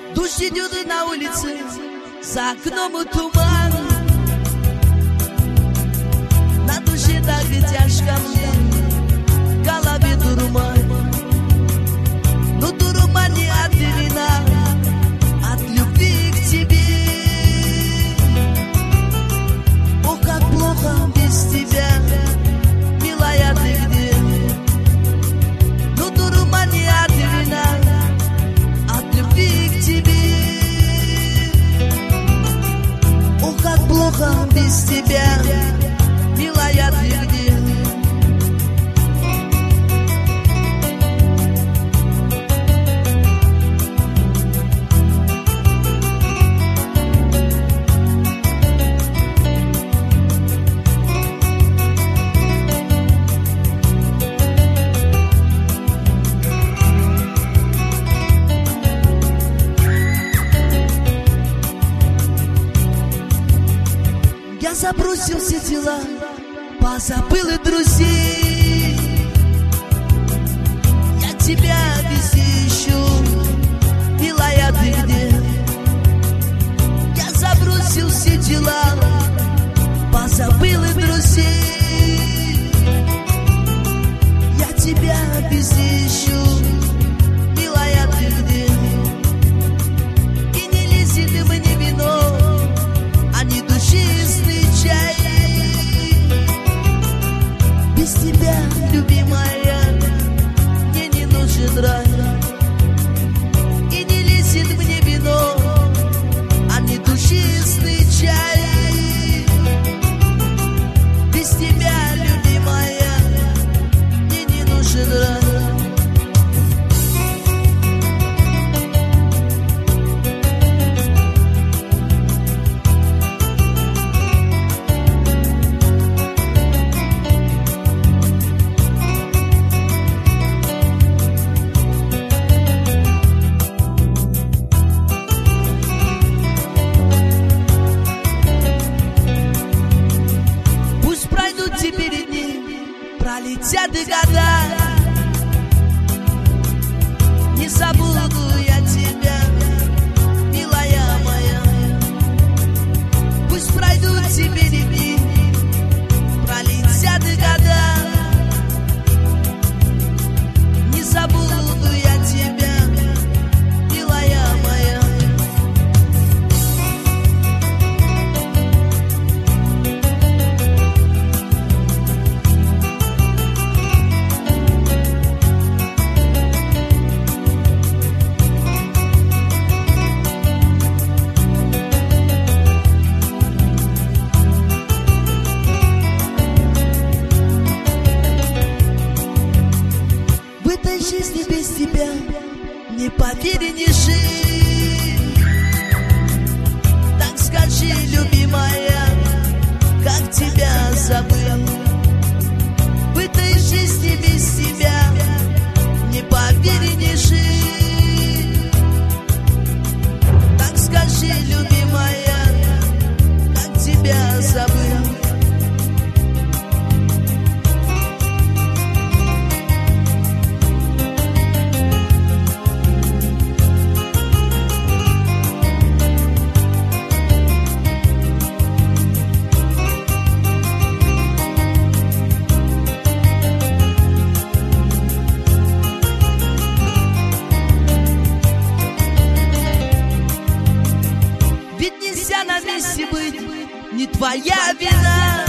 Дождь идет на улице, за окном туман. На душе так и тяжко мне, в голове дурман. Но дурман не от вина, от любви к тебе. Ох, как плохо без тебя, милая, ты где? Но дурман не от вина, от любви к тебе. Ох, как плохо без тебя, милая, ты где? Я забросил все дела, позабыл и друзей. Я тебя везде ищу, милая, ты где? Я забросил все дела, позабыл и друзей. Я тебя везде ищу, милая, ты где? И не лезет и мне вино, а не душистый чай. Без тебя, любимая, мне не нужен рай. И не лезет мне вино, а не душистый чай. Без тебя, любимая, мне не нужен рай. Теперь дни, пролетят и года, не забуду я тебя, милая моя. Пусть пройдут теперь дни, пролетят и года, не забуду я тебя, милая моя. Жизни без тебя не поверь, не жить. Так скажи, любимая, как тебя забыл. В этой жизни без тебя не поверь, не жить. Так скажи, любимая, как тебя забыл. На месте быть не твоя вина.